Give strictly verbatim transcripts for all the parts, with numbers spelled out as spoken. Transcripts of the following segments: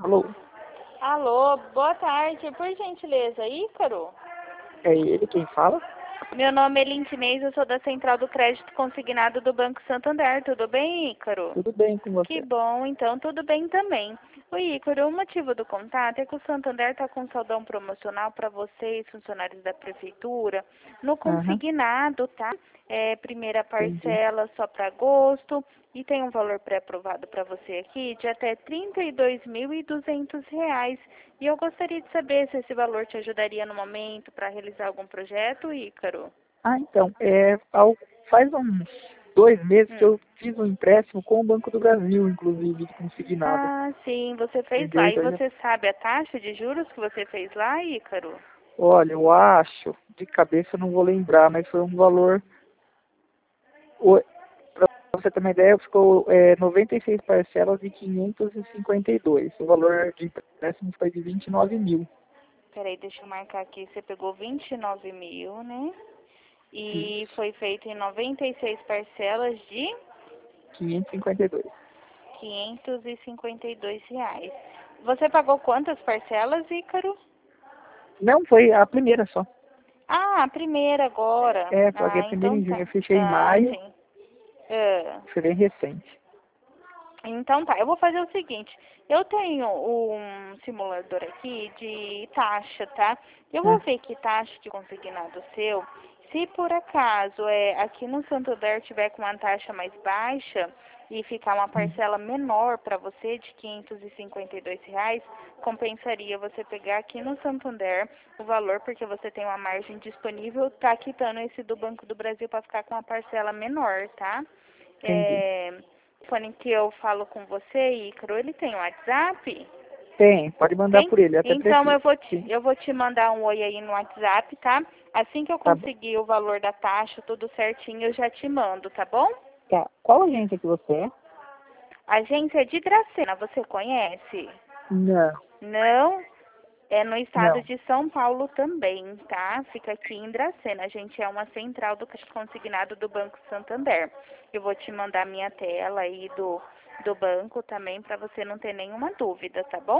Alô? Alô, boa tarde. Por gentileza, Ícaro? É ele quem fala? Meu nome é Lintinês, eu sou da Central do Crédito Consignado do Banco Santander. Tudo bem, Ícaro? Tudo bem com Que você? bom, então tudo bem também. O Ícaro, o motivo do contato é que o Santander está com saldão promocional para vocês, funcionários da Prefeitura, no Aham, consignado, tá? É, primeira entendi. parcela só para agosto e tem um valor pré-aprovado para você aqui de até trinta e dois mil e duzentos reais. E eu gostaria de saber se esse valor te ajudaria no momento para realizar algum projeto, Ícaro. Ah, então, é, ao- faz uns dois meses que Hum. eu fiz um empréstimo com o Banco do Brasil, inclusive, de consignado. Ah, sim, você fez Entendeu? lá. E Então, já- você sabe a taxa de juros que você fez lá, Ícaro? olha, eu acho, de cabeça eu não vou lembrar, mas foi um valor, para você ter uma ideia, ficou é, noventa e seis parcelas de quinhentos e cinquenta e dois. O valor de empréstimo foi de vinte e nove mil. Peraí, deixa eu marcar aqui. Você pegou vinte e nove mil, né? E Isso, foi feito em noventa e seis parcelas de quinhentos e cinquenta e dois. quinhentos e cinquenta e dois reais. Você pagou quantas parcelas, Ícaro? Não, foi a primeira só. Ah, a primeira agora. É, paguei a Ah, primeira então em junho, tá. eu fechei em Ah, maio, sim. Ah. foi bem recente. Então tá, eu vou fazer o seguinte, eu tenho um simulador aqui de taxa, tá? Eu vou Ah, ver que taxa de consignado seu, se por acaso é, aqui no Santander tiver com uma taxa mais baixa e ficar uma hum, parcela menor para você de quinhentos e cinquenta e dois reais, compensaria você pegar aqui no Santander o valor, porque você tem uma margem disponível, tá quitando esse do Banco do Brasil para ficar com uma parcela menor, tá? entendi. É, o telefone que eu falo com você, Ícaro, ele tem um WhatsApp? Tem, pode mandar Tem? por ele, eu até Então eu prefiro. vou te, Sim, eu vou te mandar um oi aí no WhatsApp, tá? Assim que eu tá bom. conseguir o valor da taxa, tudo certinho, eu já te mando, tá bom? Tá. Qual agência que você é? Agência de Dracena, você conhece? Não, Não? É no estado não. de São Paulo também, tá? Fica aqui em Dracena. A gente é uma central do caixa consignado do Banco Santander. Eu vou te mandar minha tela aí do, do banco também para você não ter nenhuma dúvida, tá bom?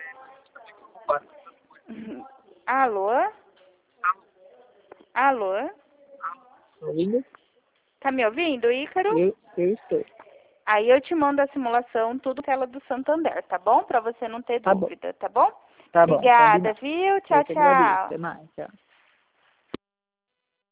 Alô? Alô? Ouvindo? Tá me ouvindo, Ícaro? Eu, eu estou. Aí eu te mando a simulação, tudo tela do Santander, tá bom? Para você não ter Tá bom, dúvida, tá bom? tá bom, Obrigada, combinado. viu? Eu Tchau, que agradeço. tchau. Até mais, tchau.